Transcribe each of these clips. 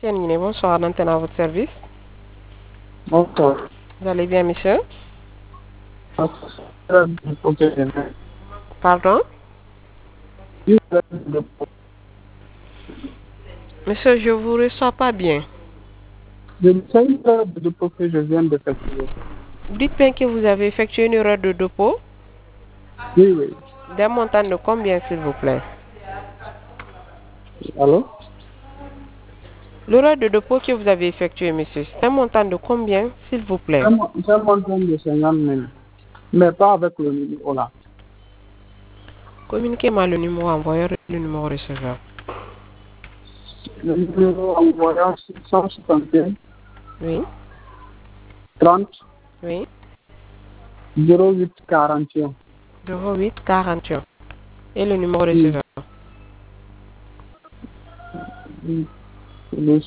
Guinée, bonsoir, d'antenne à votre service. Bonsoir. Vous allez bien, monsieur? Ok. Pardon? Monsieur, je vous reçois pas bien. Je me fais une erreur de dépôt que je viens d'effectuer. Dites bien que vous avez effectué une erreur de dépôt. Oui, oui. D'un montant de combien, s'il vous plaît? Allô? L'erreur de dépôt que vous avez effectué, monsieur, c'est un montant de combien, s'il vous plaît? C'est un montant de 50 000. Mais pas avec le numéro là. Communiquez-moi le numéro envoyeur et le numéro receveur. Le numéro envoyé 661 Oui, 30 oui. 08 41. 08 41. Et le numéro Oui. receveur. Le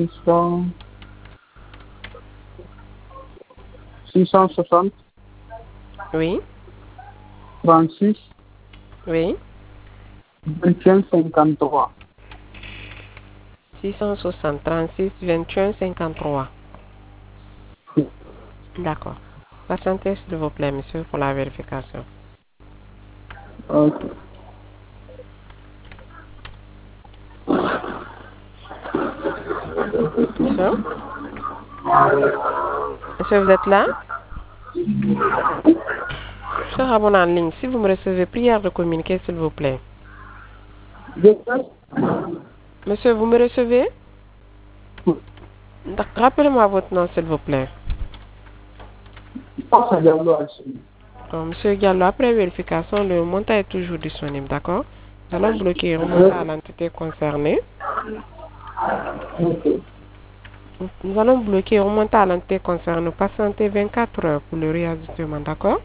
660 Oui, 36 oui. 21 53. 660 36 21 53. Oui. D'accord. Patientez, s'il vous plaît, monsieur, pour la vérification. Ok. Monsieur? Monsieur, vous êtes là? Cher abonné en ligne, si vous me recevez, prière de communiquer, s'il vous plaît. Monsieur, vous me recevez? Rappelez-moi votre nom, s'il vous plaît. Monsieur Gallo, après vérification, le montant est toujours disponible, d'accord? Nous allons bloquer et remonter à l'entité concernée. Ok. Nous allons bloquer et remonter à l'entité concernée. Patientez 24 heures pour le réajustement, d'accord?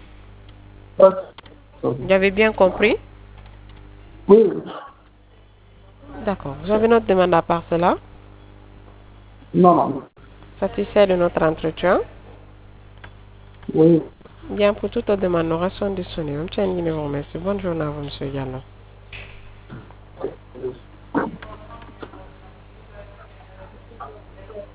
Vous avez bien compris? Oui. D'accord. Vous avez notre demande à part cela? Non, non. Satisfait de notre entretien? Oui. Bien, pour toute demande, nous restons disponibles. Bonne journée à vous, monsieur Gallo.